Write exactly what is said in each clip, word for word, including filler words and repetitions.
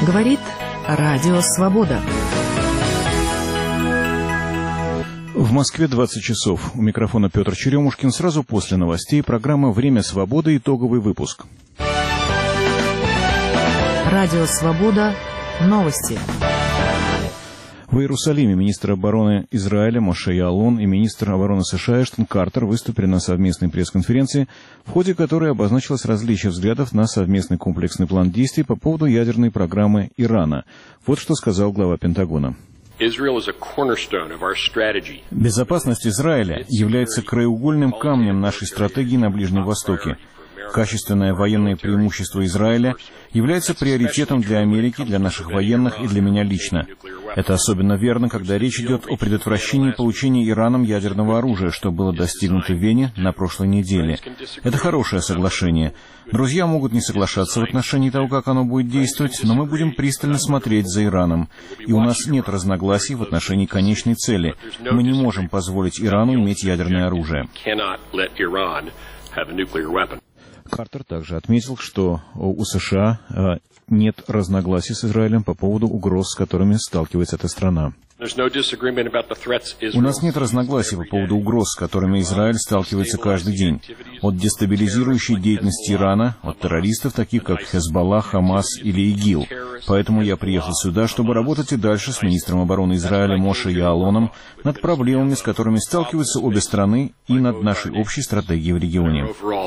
Говорит Радио Свобода. В Москве двадцать часов. У микрофона Петр Черемушкин. Сразу после новостей программа «Время свободы». Итоговый выпуск. Радио Свобода. Новости. В Иерусалиме министр обороны Израиля Моше Яалон и министр обороны США Эштон Картер выступили на совместной пресс-конференции, в ходе которой обозначилось различие взглядов на совместный комплексный план действий по поводу ядерной программы Ирана. Вот что сказал глава Пентагона. Безопасность Израиля является краеугольным камнем нашей стратегии на Ближнем Востоке. Качественное военное преимущество Израиля является приоритетом для Америки, для наших военных и для меня лично. Это особенно верно, когда речь идет о предотвращении получения Ираном ядерного оружия, что было достигнуто в Вене на прошлой неделе. Это хорошее соглашение. Друзья могут не соглашаться в отношении того, как оно будет действовать, но мы будем пристально смотреть за Ираном. И у нас нет разногласий в отношении конечной цели. Мы не можем позволить Ирану иметь ядерное оружие. Картер также отметил, что у США нет разногласий с Израилем по поводу угроз, с которыми сталкивается эта страна. У нас нет разногласий по поводу угроз, с которыми Израиль сталкивается каждый день. От дестабилизирующей деятельности Ирана, от террористов, таких как Хезболлах, Хамас или ИГИЛ. Поэтому я приехал сюда, чтобы работать и дальше с министром обороны Израиля Моше Яалоном над проблемами, с которыми сталкиваются обе страны, и над нашей общей стратегией в регионе.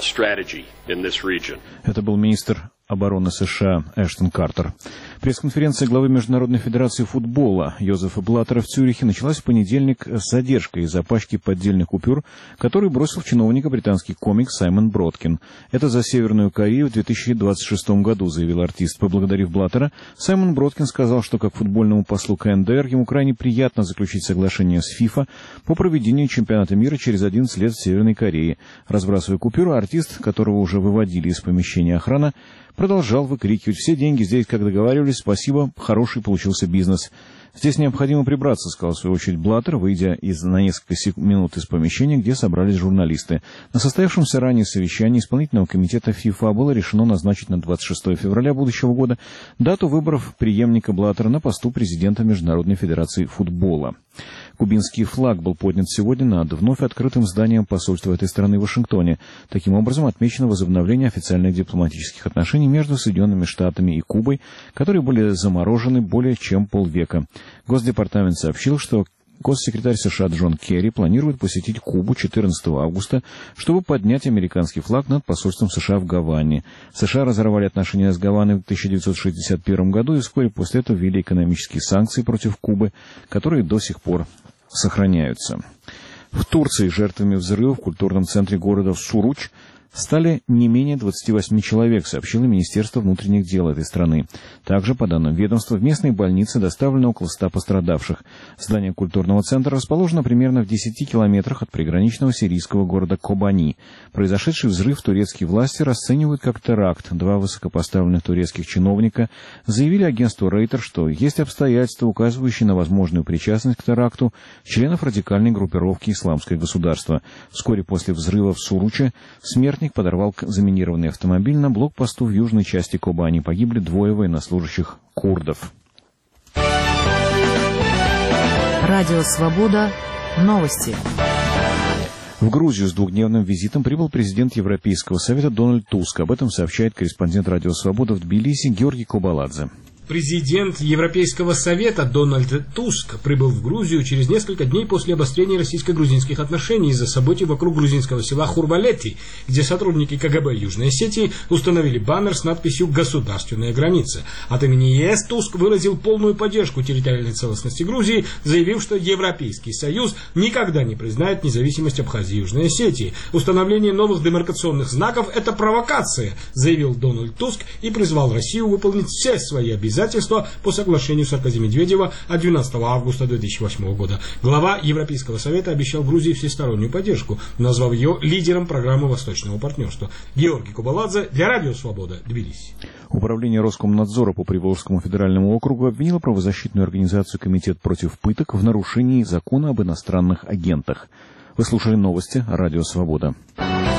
Это был министр обороны США Эштон Картер. Пресс-конференция главы Международной федерации футбола Йозефа Блаттера в Цюрихе началась в понедельник с задержкой из-за пачки поддельных купюр, который бросил в чиновника британский комик Саймон Броткин. Это за Северную Корею в две тысячи двадцать шестом году, заявил артист. Поблагодарив Блаттера, Саймон Броткин сказал, что как футбольному послу ка эн дэ эр ему крайне приятно заключить соглашение с ФИФА по проведению чемпионата мира через одиннадцать лет в Северной Корее. Разбрасывая купюру, артист, которого уже выводили из помещения охраны, продолжал выкрикивать: «Все деньги здесь, как договаривались, спасибо, хороший получился бизнес». «Здесь необходимо прибраться», — сказал в свою очередь Блаттер, выйдя из, на несколько минут из помещения, где собрались журналисты. На состоявшемся ранее совещании исполнительного комитета ФИФА было решено назначить на двадцать шестое февраля будущего года дату выборов преемника Блаттера на посту президента Международной федерации футбола. Кубинский флаг был поднят сегодня над вновь открытым зданием посольства этой страны в Вашингтоне. Таким образом, отмечено возобновление официальных дипломатических отношений между Соединенными Штатами и Кубой, которые были заморожены более чем полвека. Госдепартамент сообщил, что госсекретарь США Джон Керри планирует посетить Кубу четырнадцатого августа, чтобы поднять американский флаг над посольством США в Гаване. США разорвали отношения с Гаваной в тысяча девятьсот шестьдесят первом году и вскоре после этого ввели экономические санкции против Кубы, которые до сих пор сохраняются. В Турции жертвами взрыва в культурном центре города Суруч стали не менее двадцати восьми человек, сообщило Министерство внутренних дел этой страны. Также, по данным ведомства, в местной больнице доставлено около ста пострадавших. Здание культурного центра расположено примерно в десяти километрах от приграничного сирийского города Кобани. Произошедший взрыв турецкие власти расценивают как теракт. Два высокопоставленных турецких чиновника заявили агентству Рейтер, что есть обстоятельства, указывающие на возможную причастность к теракту членов радикальной группировки «Исламское государство». Вскоре после взрыва в Суруче смертник подорвал заминированный автомобиль на блокпосту в южной части Кобани. Погибли двое военнослужащих курдов. Радио Свобода. Новости. В Грузию с двухдневным визитом прибыл президент Европейского совета Дональд Туск. Об этом сообщает корреспондент Радио Свобода в Тбилиси Георгий Кобаладзе. Президент Европейского совета Дональд Туск прибыл в Грузию через несколько дней после обострения российско-грузинских отношений из-за событий вокруг грузинского села Хурбалети, где сотрудники ка гэ бэ Южной Осетии установили баннер с надписью «Государственная граница». От имени е эс Туск выразил полную поддержку территориальной целостности Грузии, заявив, что Европейский Союз никогда не признает независимость Абхазии и Южной Осетии. Установление новых демаркационных знаков – это провокация, заявил Дональд Туск и призвал Россию выполнить все свои обязательства по соглашению Саркози-Медведева от двенадцатого августа две тысячи восьмого года. Глава Европейского совета обещал Грузии всестороннюю поддержку, назвав ее лидером программы Восточного партнерства. Георгий Кобаладзе для Радио Свобода, Тбилиси. Управление Роскомнадзора по Приволжскому федеральному округу обвинило правозащитную организацию «Комитет против пыток» в нарушении закона об иностранных агентах. Вы слушали новости Радио Свобода.